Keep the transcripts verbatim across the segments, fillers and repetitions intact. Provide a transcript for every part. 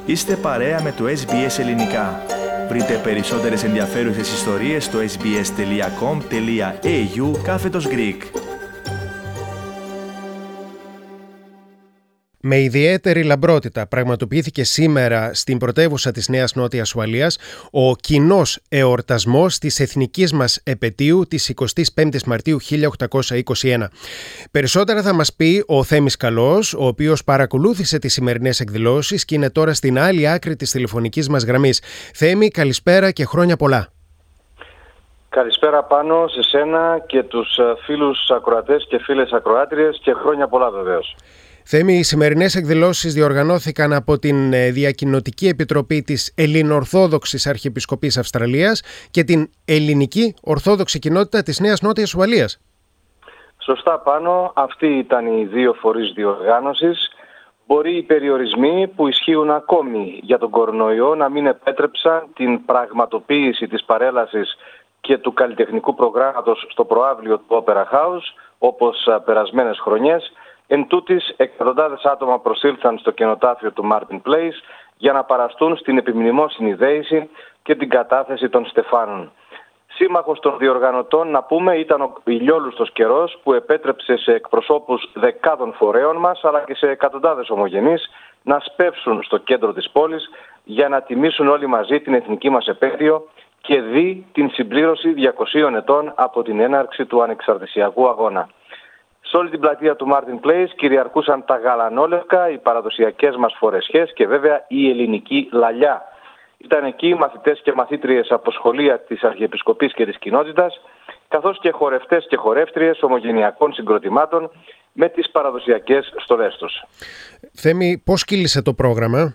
Είστε παρέα με το ες μπι ες Ελληνικά. Βρείτε περισσότερες ενδιαφέρουσες ιστορίες στο sbs.com.au κάθετος Greek. Με ιδιαίτερη λαμπρότητα πραγματοποιήθηκε σήμερα στην πρωτεύουσα της Νέας Νότιας Ουαλίας ο κοινός εορτασμός της εθνικής μας επετείου της εικοστής πέμπτης Μαρτίου χίλια οκτακόσια είκοσι ένα. Περισσότερα θα μας πει ο Θέμης Καλός, ο οποίος παρακολούθησε τις σημερινές εκδηλώσεις και είναι τώρα στην άλλη άκρη της τηλεφωνικής μας γραμμής. Θέμη, καλησπέρα και χρόνια πολλά. Καλησπέρα πάνω σε σένα και τους φίλους ακροατές και φίλες ακροάτριες και χρόνια πολλά βεβαίως. Θέμη, οι σημερινές εκδηλώσεις διοργανώθηκαν από την Διακοινοτική Επιτροπή της Ελληνοορθόδοξης Αρχιεπισκοπής Αυστραλίας και την Ελληνική Ορθόδοξη Κοινότητα της Νέας Νότιας Ουαλίας. Σωστά πάνω, αυτοί ήταν οι δύο φορείς διοργάνωσης. Μπορεί οι περιορισμοί που ισχύουν ακόμη για τον κορονοϊό να μην επέτρεψαν την πραγματοποίηση της παρέλασης και του καλλιτεχνικού προγράμματος στο προαύλιο του Opera House, όπως περασμένες χρονιές. Εν τούτης, εκατοντάδες άτομα προσήλθαν στο κενοτάφιο του Martin Place για να παραστούν στην επιμνημόσυνη δέηση και την κατάθεση των στεφάνων. Σύμμαχος των διοργανωτών, να πούμε, ήταν ο ηλιόλουστος καιρός που επέτρεψε σε εκπροσώπους δεκάδων φορέων μας αλλά και σε εκατοντάδες ομογενείς να σπεύσουν στο κέντρο της πόλης για να τιμήσουν όλοι μαζί την εθνική μας επέτειο και δει την συμπλήρωση διακοσίων ετών από την έναρξη του ανεξαρτησιακού αγώνα. Σε όλη την πλατεία του Martin Place κυριαρχούσαν τα γαλανόλευκα, οι παραδοσιακές μας φορεσιές και βέβαια η ελληνική λαλιά. Ήταν εκεί οι μαθητές και μαθήτριες από σχολεία της Αρχιεπισκοπής και της κοινότητας, καθώς και χορευτές και χορεύτριες ομογενειακών συγκροτημάτων με τις παραδοσιακές στολές τους. Θέμη, πώς κύλησε το πρόγραμμα?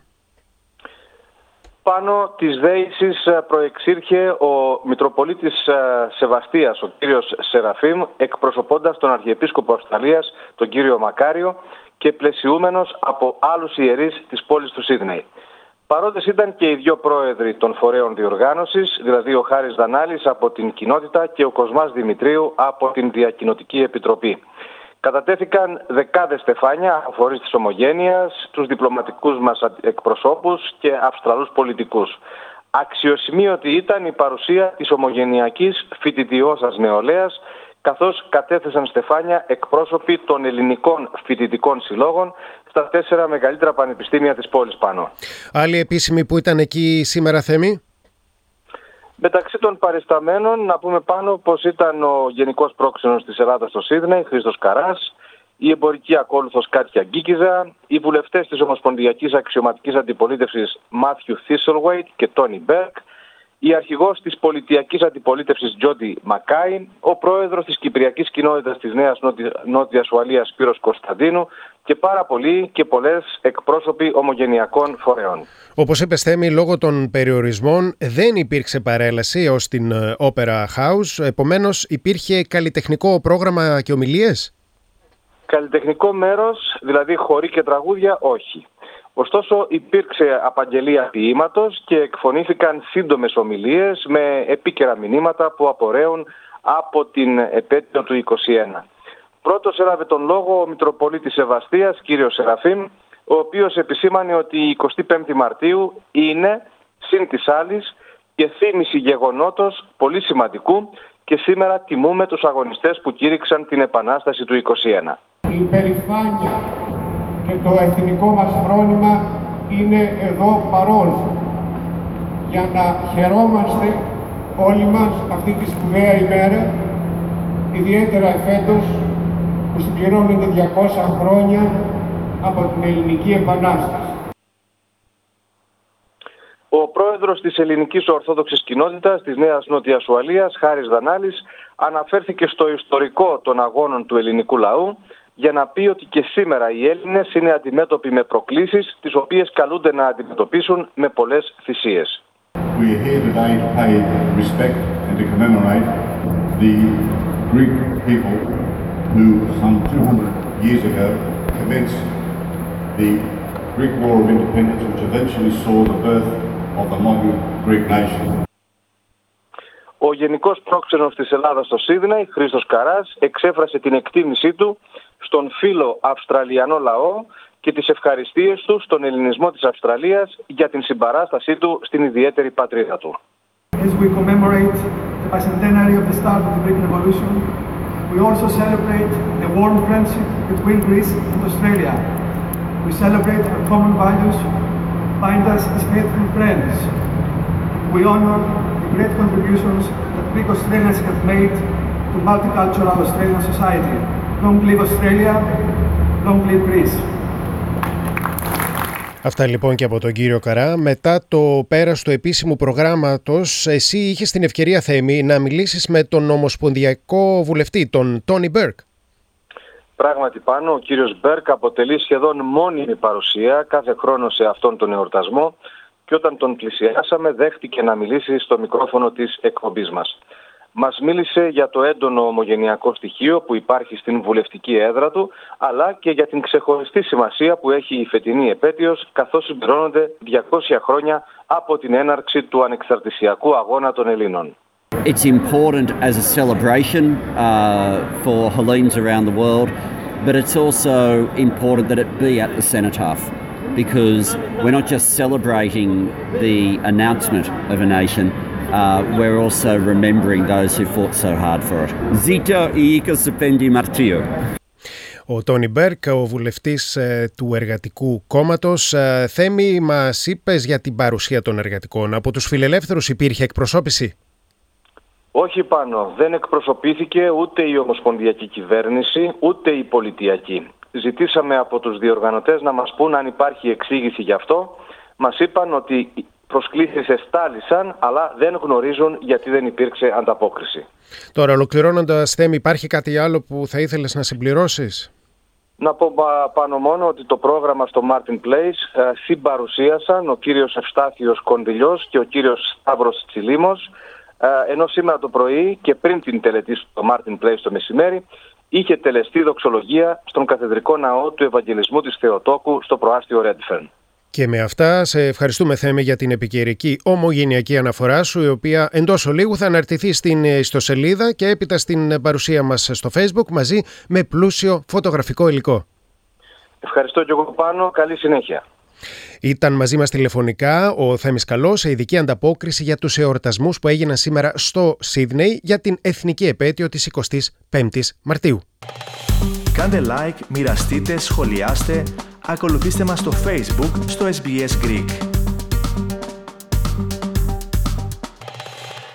Πάνω της δέησης προεξήρχε ο Μητροπολίτης Σεβαστίας, ο κύριος Σεραφείμ, εκπροσωπώντας τον Αρχιεπίσκοπο Αυστραλίας, τον κύριο Μακάριο, και πλαισιούμενος από άλλους ιερείς της πόλης του Σίδνεϊ. Παρόντες ήταν και οι δύο πρόεδροι των φορέων διοργάνωσης, δηλαδή ο Χάρης Δανάλης από την κοινότητα και ο Κοσμάς Δημητρίου από την Διακοινοτική Επιτροπή. Κατατέθηκαν δεκάδες στεφάνια από φορείς της Ομογένειας, τους διπλωματικούς μας εκπροσώπους και Αυστραλούς πολιτικούς. Αξιοσημείωτη ήταν η παρουσία της ομογενειακής φοιτητιώσας νεολαίας, καθώς κατέθεσαν στεφάνια εκπρόσωποι των ελληνικών φοιτητικών συλλόγων στα τέσσερα μεγαλύτερα πανεπιστήμια της πόλης πάνω. Άλλοι επίσημοι που ήταν εκεί σήμερα, Θέμη? Μεταξύ των παρισταμένων, να πούμε πάνω πως ήταν ο Γενικός Πρόξενος της Ελλάδας στο Σίδνεϊ, Χρήστος Καράς, η εμπορική ακόλουθος Κάτια Γκίκιζα, οι βουλευτές της Ομοσπονδιακής Αξιωματικής Αντιπολίτευσης Μάθιου Θίσελουέιτ και Τόνι Μπέρκ, η αρχηγός της Πολιτιακής Αντιπολίτευσης Τζόντι Μακάι, ο πρόεδρος της Κυπριακής Κοινότητας της Νέας Νότιας Ουαλίας Σπύρος Κωνσταντίνου και πάρα πολλοί και πολλές εκπρόσωποι ομογενειακών φορέων. Όπως είπες, Θέμη, λόγω των περιορισμών δεν υπήρξε παρέλαση ως την Opera House, επομένως υπήρχε καλλιτεχνικό πρόγραμμα και ομιλίες? Καλλιτεχνικό μέρος, δηλαδή χοροί και τραγούδια, όχι. Ωστόσο υπήρξε απαγγελία ποίηματος και εκφωνήθηκαν σύντομες ομιλίες με επίκαιρα μηνύματα που απορρέουν από την επέτειο του είκοσι ένα. Πρώτος έλαβε τον λόγο ο Μητροπολίτης Σεβαστίας, κύριος Σεραφείμ, ο οποίος επισήμανε ότι η εικοστή πέμπτη Μαρτίου είναι, συν της άλλης, και θύμηση γεγονότος πολύ σημαντικού και σήμερα τιμούμε τους αγωνιστές που κήρυξαν την Επανάσταση του είκοσι ένα. Η υπερηφάνεια και το εθνικό μας φρόνημα είναι εδώ παρόν για να χαιρόμαστε όλοι μας αυτή τη σπουδαία ημέρα, ιδιαίτερα εφέτος που συμπληρώνεται διακόσια χρόνια από την Ελληνική Επανάσταση. Ο πρόεδρος της Ελληνικής Ορθόδοξης Κοινότητας της Νέας Νότιας Ουαλίας, Χάρης Δανάλης, αναφέρθηκε στο ιστορικό των αγώνων του ελληνικού λαού για να πει ότι και σήμερα οι Έλληνες είναι αντιμέτωποι με προκλήσεις τις οποίες καλούνται να αντιμετωπίσουν με πολλές θυσίες. We are here today to pay respect and to commemorate the Greek people who some two hundred years ago commenced the Greek War of Independence, which eventually saw the birth of the modern Greek nation. Ο Γενικός Πρόξενος της Ελλάδας στο Σίδνεϊ, Χρήστος Καράς, εξέφρασε την εκτίμησή του στον φίλο Αυστραλιανό λαό και τις ευχαριστίες του στον ελληνισμό της Αυστραλίας για την συμπαράστασή του στην ιδιαίτερη πατρίδα του. As we commemorate the bicentenary of the start of the Greek Revolution, we also celebrate the warm friendship between Greece and Australia. We celebrate our common values, bind us as faithful friends. We honor the great contributions that Greek Australians have made to multicultural Australian society. Long live Australia, long live Greece. Αυτά λοιπόν και από τον κύριο Καρά. Μετά το πέρας του επίσημου προγράμματος, εσύ είχες την ευκαιρία, Θέμη, να μιλήσεις με τον ομοσπονδιακό βουλευτή, τον Τόνι Μπέρκ. Πράγματι πάνω, ο κύριος Μπέρκ αποτελεί σχεδόν μόνιμη παρουσία κάθε χρόνο σε αυτόν τον εορτασμό και όταν τον πλησιάσαμε δέχτηκε να μιλήσει στο μικρόφωνο της εκπομπής μας. Μας μίλησε για το έντονο ομογενειακό στοιχείο που υπάρχει στην βουλευτική έδρα του, αλλά και για την ξεχωριστή σημασία που έχει η φετινή επέτειος, καθώς συμπληρώνονται διακόσια χρόνια από την έναρξη του ανεξαρτησιακού αγώνα των Ελλήνων. It's important as a celebration uh, for Hellenes around the world, but it's also important that it be at the cenotaph, because we're not just celebrating the announcement of a nation, uh, we're also remembering those who fought so hard for it. Zita η είκοσι πέντε Μαρτίου. Ο Τόνι Μπέρκ, ο βουλευτής ε, του Εργατικού Κόμματος. Ε, Θέμη, μας είπες για την παρουσία των εργατικών. Από τους φιλελεύθερους υπήρχε εκπροσώπηση? Όχι πάνω. Δεν εκπροσωπήθηκε ούτε η ομοσπονδιακή κυβέρνηση, ούτε η πολιτιακή. Ζητήσαμε από τους διοργανωτές να μας πούν αν υπάρχει εξήγηση γι' αυτό. Μας είπαν ότι οι προσκλήσεις εστάλησαν, αλλά δεν γνωρίζουν γιατί δεν υπήρξε ανταπόκριση. Τώρα, ολοκληρώνοντας, Θέμη, υπάρχει κάτι άλλο που θα ήθελες να συμπληρώσεις? Να πω πάνω μόνο ότι το πρόγραμμα στο Martin Place ε, συμπαρουσίασαν ο κύριος Ευστάθιος Κονδυλιός και ο κύριος Σταύρος Τσιλίμος, ε, ενώ σήμερα το πρωί και πριν την τελετή στο Martin Place το μεσημέρι είχε τελεστεί δοξολογία στον καθεδρικό ναό του Ευαγγελισμού της Θεοτόκου στο προάστιο Redfern. Και με αυτά σε ευχαριστούμε, Θέμη, για την επικαιρική ομογενειακή αναφορά σου, η οποία εντός ολίγου θα αναρτηθεί στην ιστοσελίδα και έπειτα στην παρουσία μας στο Facebook μαζί με πλούσιο φωτογραφικό υλικό. Ευχαριστώ και εγώ πάνω. Καλή συνέχεια. Ήταν μαζί μας τηλεφωνικά ο Θέμης Καλός σε ειδική ανταπόκριση για τους εορτασμούς που έγιναν σήμερα στο Σίδνεϊ για την εθνική επέτειο της εικοστής πέμπτης Μαρτίου. Κάντε like, μοιραστείτε, σχολιάστε, ακολουθήστε μας στο Facebook στο ες μπι ες Greek.